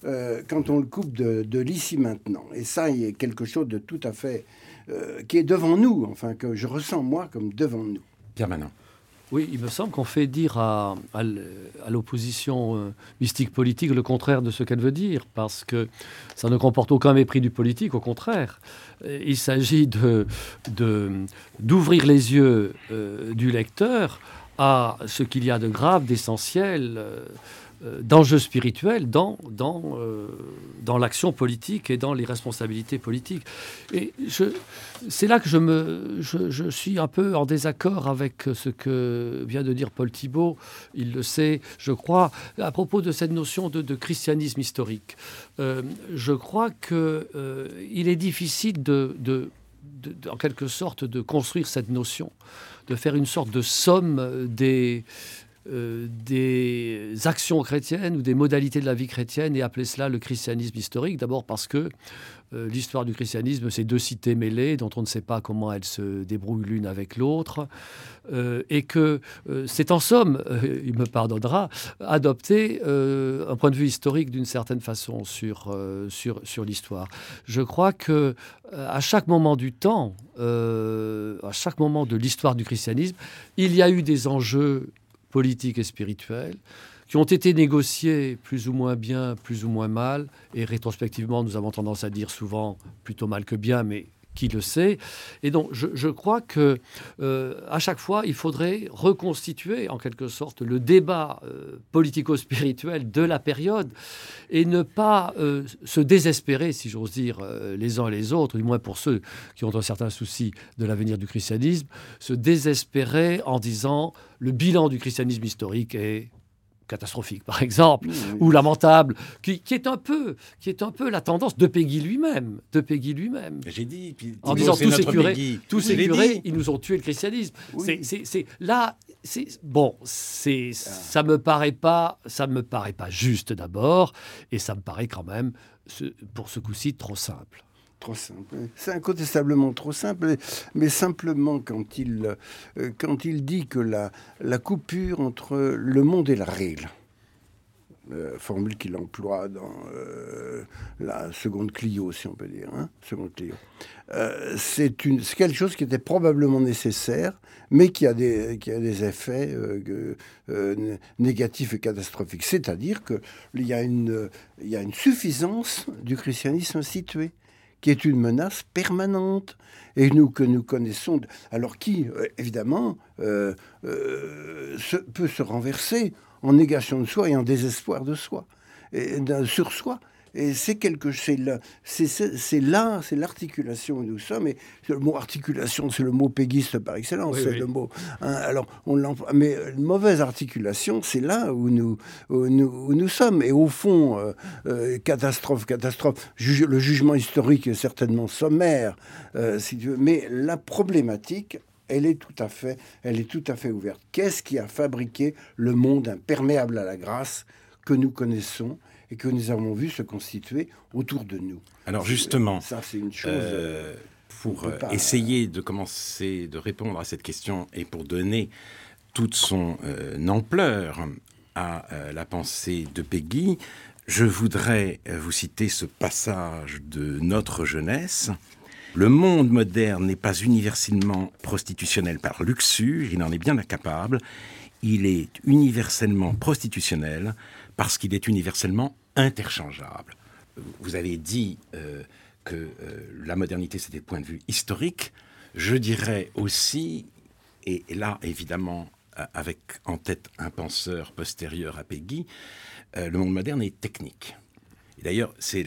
[SPEAKER 3] de l'ici maintenant. Et ça, il y a quelque chose de tout à fait qui est devant nous, enfin que je ressens moi comme devant nous.
[SPEAKER 1] Pierre Manin.
[SPEAKER 2] Oui, il me semble qu'on fait dire à l'opposition mystique-politique le contraire de ce qu'elle veut dire, parce que ça ne comporte aucun mépris du politique, au contraire. Il s'agit d'ouvrir les yeux du lecteur à ce qu'il y a de grave, d'essentiel, d'enjeux spirituels dans l'action politique et dans les responsabilités politiques. Et c'est là que je suis un peu en désaccord avec ce que vient de dire Paul Thibault. Il le sait, je crois, à propos de cette notion de christianisme historique. Je crois qu'il est difficile en quelque sorte, de construire cette notion, de faire une sorte de somme des actions chrétiennes ou des modalités de la vie chrétienne et appeler cela le christianisme historique. D'abord parce que l'histoire du christianisme, c'est deux cités mêlées dont on ne sait pas comment elles se débrouillent l'une avec l'autre et que c'est en somme, il me pardonnera, adopter un point de vue historique d'une certaine façon sur l'histoire. Je crois que à chaque moment du temps, à chaque moment de l'histoire du christianisme, il y a eu des enjeux politiques et spirituels, qui ont été négociés plus ou moins bien, plus ou moins mal, et rétrospectivement, nous avons tendance à dire souvent plutôt mal que bien, mais qui le sait. Et donc, je crois que à chaque fois, il faudrait reconstituer, en quelque sorte, le débat politico-spirituel de la période, et ne pas se désespérer, si j'ose dire, les uns et les autres, du moins pour ceux qui ont un certain souci de l'avenir du christianisme, se désespérer en disant le bilan du christianisme historique est catastrophique, par exemple, ou lamentable, qui est un peu la tendance de Péguy lui-même.
[SPEAKER 1] J'ai dit, puis,
[SPEAKER 2] en disant tous ces curés, ils nous ont tué le christianisme. Oui. Ça me paraît pas juste d'abord, et ça me paraît quand même, pour ce coup-ci, trop simple.
[SPEAKER 3] Trop simple. C'est incontestablement trop simple, mais simplement quand il dit que la coupure entre le monde et la règle, formule qu'il emploie dans la seconde Clio, si on peut dire, seconde Clio, c'est quelque chose qui était probablement nécessaire, mais qui a des effets négatifs et catastrophiques. C'est-à-dire qu'il y a une suffisance du christianisme situé, qui est une menace permanente, et que nous connaissons, alors qui, évidemment, peut se renverser en négation de soi et en désespoir de soi, sur soi. Et c'est l'articulation où nous sommes. Et le mot articulation, c'est le mot péguiste par excellence. Oui, c'est le mot. Alors, on l'emploie. Mais une mauvaise articulation, c'est là où nous sommes. Et au fond, catastrophe. Le jugement historique est certainement sommaire, si tu veux. Mais la problématique, elle est tout à fait ouverte. Qu'est-ce qui a fabriqué le monde imperméable à la grâce que nous connaissons et que nous avons vu se constituer autour de nous?
[SPEAKER 1] Alors justement,
[SPEAKER 3] ça c'est une chose.
[SPEAKER 1] Pour essayer de commencer de répondre à cette question et pour donner toute son ampleur à la pensée de Péguy, je voudrais vous citer ce passage de Notre jeunesse. Le monde moderne n'est pas universellement prostitutionnel par luxure, il en est bien incapable. Il est universellement prostitutionnel parce qu'il est universellement interchangeable. Vous avez dit que la modernité, c'était le point de vue historique. Je dirais aussi, et là, évidemment, avec en tête un penseur postérieur à Péguy, le monde moderne est technique. Et d'ailleurs, c'est,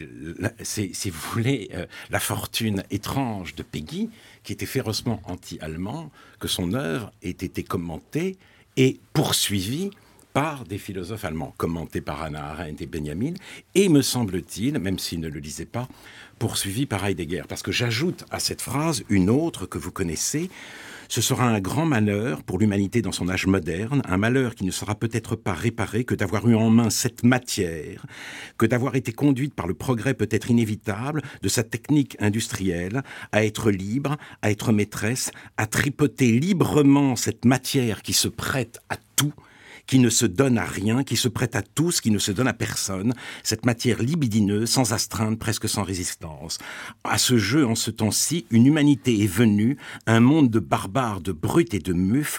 [SPEAKER 1] si vous voulez, la fortune étrange de Péguy, qui était férocement anti-allemand, que son œuvre ait été commentée et poursuivie par des philosophes allemands, commentés par Hannah Arendt et Benjamin, et me semble-t-il, même s'ils ne le lisaient pas, poursuivi par Heidegger. Parce que j'ajoute à cette phrase une autre que vous connaissez: ce sera un grand malheur pour l'humanité dans son âge moderne, un malheur qui ne sera peut-être pas réparé que d'avoir eu en main cette matière, que d'avoir été conduite par le progrès peut-être inévitable de sa technique industrielle, à être libre, à être maîtresse, à tripoter librement cette matière qui se prête à tout, qui ne se donne à rien, qui se prête à tous, qui ne se donne à personne, cette matière libidineuse, sans astreinte, presque sans résistance. À ce jeu, en ce temps-ci, une humanité est venue, un monde de barbares, de brutes et de mufs,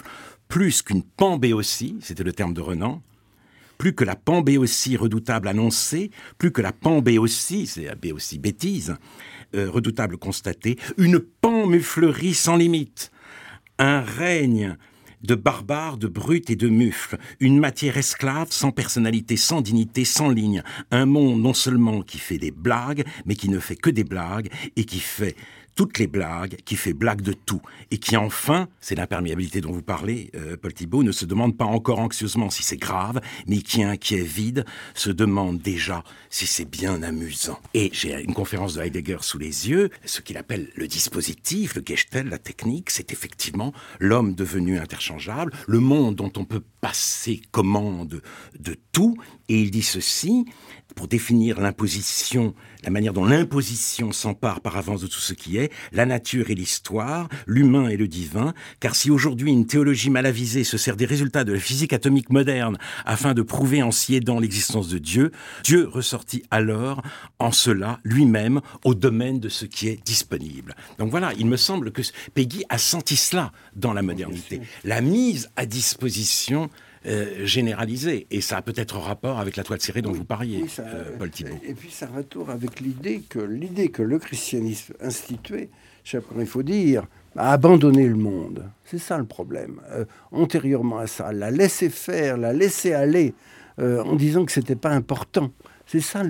[SPEAKER 1] plus qu'une pambéotie, c'était le terme de Renan, plus que la pambéotie redoutable annoncée, plus que la pambéotie, c'est la béotie bêtise, redoutable constatée, une panmuflerie sans limite, un règne de barbares, de brutes et de mufles, une matière esclave, sans personnalité, sans dignité, sans ligne, un monde non seulement qui fait des blagues, mais qui ne fait que des blagues, et qui fait toutes les blagues, qui fait blague de tout, et qui enfin, c'est l'imperméabilité dont vous parlez, Paul Thibault, ne se demande pas encore anxieusement si c'est grave, mais qui, inquiet, vide, se demande déjà si c'est bien amusant. Et j'ai une conférence de Heidegger sous les yeux, ce qu'il appelle le dispositif, le Gestell, la technique, c'est effectivement l'homme devenu interchangeable, le monde dont on peut passer commande de tout, et il dit ceci, pour définir l'imposition, la manière dont l'imposition s'empare par avance de tout ce qui est, la nature et l'histoire, l'humain et le divin, car si aujourd'hui une théologie mal avisée se sert des résultats de la physique atomique moderne afin de prouver en s'y aidant l'existence de Dieu, Dieu ressortit alors en cela lui-même au domaine de ce qui est disponible. Donc voilà, il me semble que Péguy a senti cela dans la modernité, la mise à disposition généralisée. Et ça a peut-être rapport avec la toile serrée dont vous parliez, Paul Thibault.
[SPEAKER 3] Et puis ça retourne avec l'idée que le christianisme institué, il faut dire, a abandonné le monde. C'est ça le problème. Antérieurement à ça, la laisser faire, la laisser aller, en disant que c'était pas important. C'est ça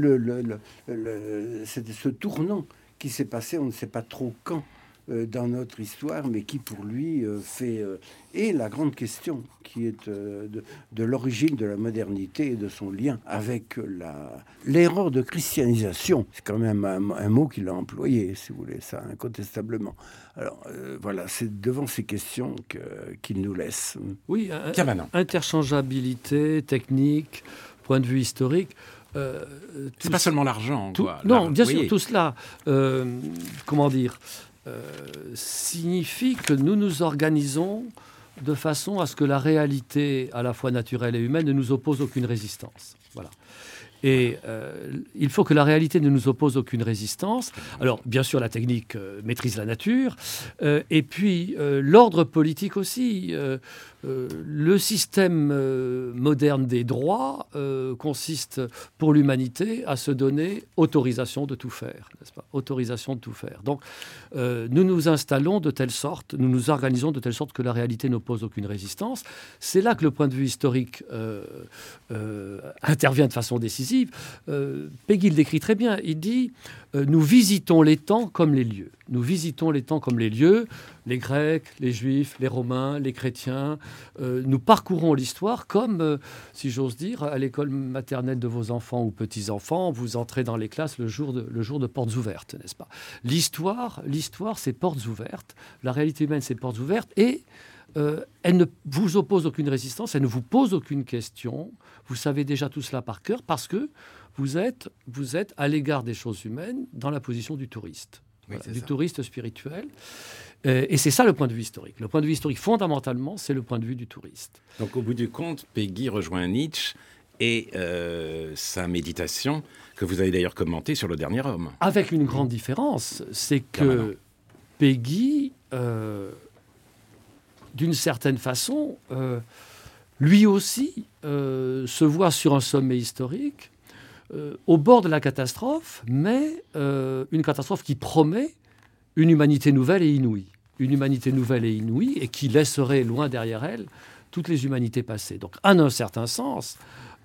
[SPEAKER 3] c'était ce tournant qui s'est passé, on ne sait pas trop quand, dans notre histoire, mais qui pour lui fait... et la grande question qui est de l'origine de la modernité et de son lien avec l'erreur de christianisation. C'est quand même un mot qu'il a employé, si vous voulez, ça, incontestablement. Alors, voilà, c'est devant ces questions qu'il nous laisse.
[SPEAKER 2] Oui, interchangeabilité, technique, point de vue historique...
[SPEAKER 1] c'est pas seulement l'argent.
[SPEAKER 2] Non, bien sûr, tout cela, comment dire, signifie que nous nous organisons de façon à ce que la réalité, à la fois naturelle et humaine, ne nous oppose aucune résistance. Voilà. Et il faut que la réalité ne nous oppose aucune résistance. Alors, bien sûr, la technique maîtrise la nature. Et puis, l'ordre politique aussi. Le système moderne des droits consiste pour l'humanité à se donner autorisation de tout faire, n'est-ce pas ? Autorisation de tout faire. Donc, nous nous installons de telle sorte, nous nous organisons de telle sorte que la réalité n'oppose aucune résistance. C'est là que le point de vue historique intervient de façon décisive. Péguy le décrit très bien. Il dit nous visitons les temps comme les lieux. Nous visitons les temps comme les lieux. Les Grecs, les Juifs, les Romains, les chrétiens. Nous parcourons l'histoire comme, si j'ose dire, à l'école maternelle de vos enfants ou petits-enfants, vous entrez dans les classes le jour de portes ouvertes, n'est-ce pas ? L'histoire, c'est portes ouvertes. La réalité humaine, c'est portes ouvertes. Et elle ne vous oppose aucune résistance, elle ne vous pose aucune question. Vous savez déjà tout cela par cœur parce que vous êtes à l'égard des choses humaines dans la position du touriste.
[SPEAKER 1] Oui,
[SPEAKER 2] voilà, du touriste spirituel. Et c'est ça le point de vue historique. Le point de vue historique, fondamentalement, c'est le point de vue du touriste.
[SPEAKER 1] Donc, au bout du compte, Péguy rejoint Nietzsche et sa méditation, que vous avez d'ailleurs commentée sur Le Dernier Homme.
[SPEAKER 2] Avec une grande différence, c'est que Péguy, d'une certaine façon, lui aussi se voit sur un sommet historique, au bord de la catastrophe, mais une catastrophe qui promet une humanité nouvelle et inouïe. Une humanité nouvelle et inouïe, et qui laisserait loin derrière elle toutes les humanités passées. Donc, en un certain sens,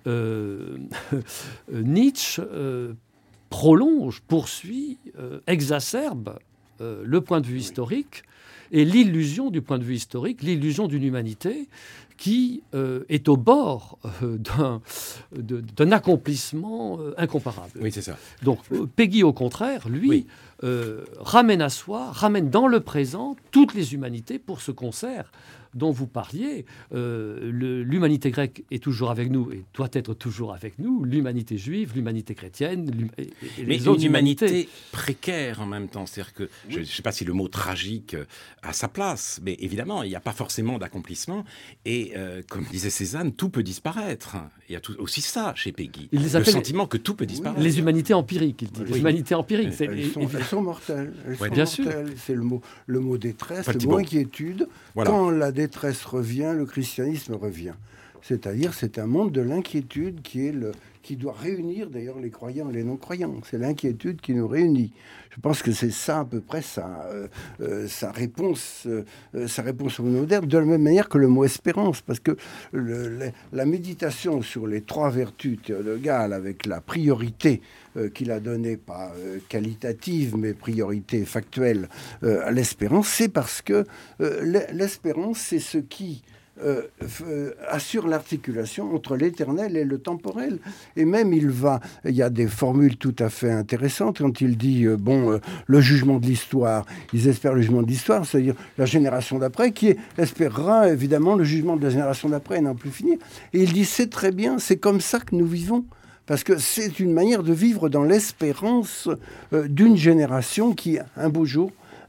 [SPEAKER 2] Nietzsche prolonge, poursuit, exacerbe le point de vue historique et l'illusion du point de vue historique, l'illusion d'une humanité qui est au bord d'un accomplissement incomparable.
[SPEAKER 1] Oui, c'est ça.
[SPEAKER 2] Donc, Péguy, au contraire, lui, ramène à soi, ramène dans le présent toutes les humanités pour ce concert dont vous parliez. L'humanité grecque est toujours avec nous et doit être toujours avec nous. L'humanité juive, l'humanité chrétienne, et les autres
[SPEAKER 1] humanité précaire en même temps. C'est-à-dire que, je ne sais pas si le mot tragique a sa place, mais évidemment, il n'y a pas forcément d'accomplissement. Et Et comme disait Cézanne, tout peut disparaître. Il y a aussi ça chez Peggy.
[SPEAKER 2] Il les
[SPEAKER 1] le
[SPEAKER 2] appelle
[SPEAKER 1] sentiment que tout peut disparaître.
[SPEAKER 2] les humanités empiriques, il dit.
[SPEAKER 3] Oui.
[SPEAKER 2] Les humanités empiriques.
[SPEAKER 3] Elles sont mortelles.
[SPEAKER 2] Bien sûr.
[SPEAKER 3] C'est le mot détresse,
[SPEAKER 1] Enfin,
[SPEAKER 3] le mot inquiétude.
[SPEAKER 1] Voilà.
[SPEAKER 3] Quand la détresse revient, le christianisme revient. C'est-à-dire, c'est un monde de l'inquiétude qui doit réunir d'ailleurs les croyants et les non-croyants. C'est l'inquiétude qui nous réunit. Je pense que c'est ça à peu près sa réponse au monde moderne, de la même manière que le mot espérance, parce que la méditation sur les trois vertus théologales, avec la priorité qu'il a donnée, pas qualitative, mais priorité factuelle à l'espérance, c'est parce que l'espérance, c'est ce qui assure l'articulation entre l'éternel et le temporel. Et même il y a des formules tout à fait intéressantes quand il dit le jugement de l'histoire, ils espèrent le jugement de l'histoire, c'est-à-dire la génération d'après qui espérera évidemment le jugement de la génération d'après et n'en plus finir. Et il dit c'est très bien, c'est comme ça que nous vivons. Parce que c'est une manière de vivre dans l'espérance d'une génération qui, un beau jour,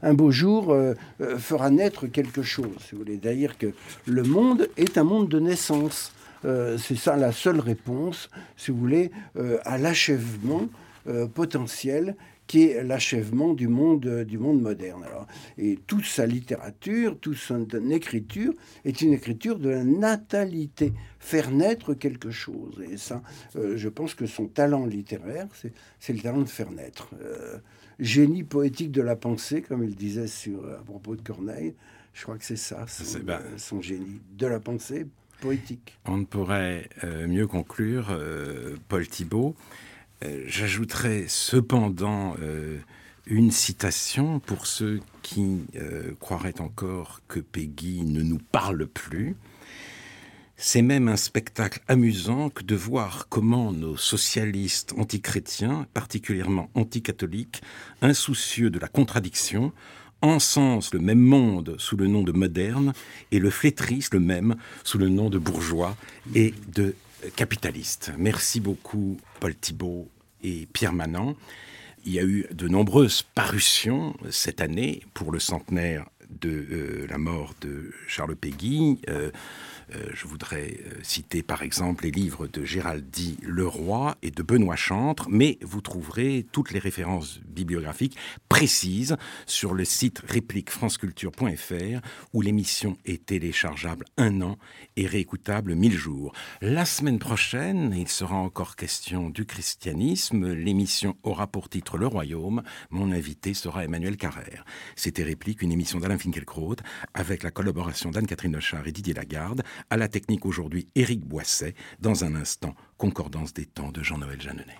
[SPEAKER 3] fera naître quelque chose. Si vous voulez, d'ailleurs que le monde est un monde de naissance. C'est ça la seule réponse, si vous voulez, à l'achèvement potentiel qui est l'achèvement du monde moderne. Alors, et toute sa littérature, toute son écriture est une écriture de la natalité, faire naître quelque chose. Et ça, je pense que son talent littéraire, c'est le talent de faire naître. Génie poétique de la pensée, comme il disait à propos de Corneille. Je crois que c'est ça, son génie de la pensée poétique.
[SPEAKER 1] On ne pourrait mieux conclure, Paul Thibault. J'ajouterais cependant une citation pour ceux qui croiraient encore que Peggy ne nous parle plus. C'est même un spectacle amusant que de voir comment nos socialistes antichrétiens, particulièrement anticatholiques, insoucieux de la contradiction, encensent le même monde sous le nom de moderne et le flétrissent le même sous le nom de bourgeois et de capitaliste. Merci beaucoup, Paul Thibault et Pierre Manant. Il y a eu de nombreuses parutions cette année pour le centenaire de la mort de Charles Péguy. Je voudrais citer par exemple les livres de Géraldine Leroy et de Benoît Chantre, mais vous trouverez toutes les références bibliographiques précises sur le site répliquefranceculture.fr où l'émission est téléchargeable 1 an et réécoutable 1000 jours. La semaine prochaine, il sera encore question du christianisme. L'émission aura pour titre Le Royaume. Mon invité sera Emmanuel Carrère. C'était Réplique, une émission d'Alain Finkielkraut avec la collaboration d'Anne-Catherine Lechard et Didier Lagarde. À la technique aujourd'hui, Éric Boisset. Dans un instant, Concordance des temps de Jean-Noël Jeanneney.